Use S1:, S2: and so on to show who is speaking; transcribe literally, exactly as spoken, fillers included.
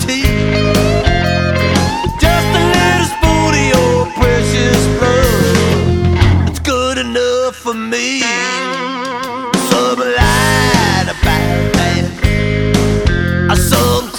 S1: tea. Just a little spoon of your precious blood, it's good enough for me. Some lied about that, some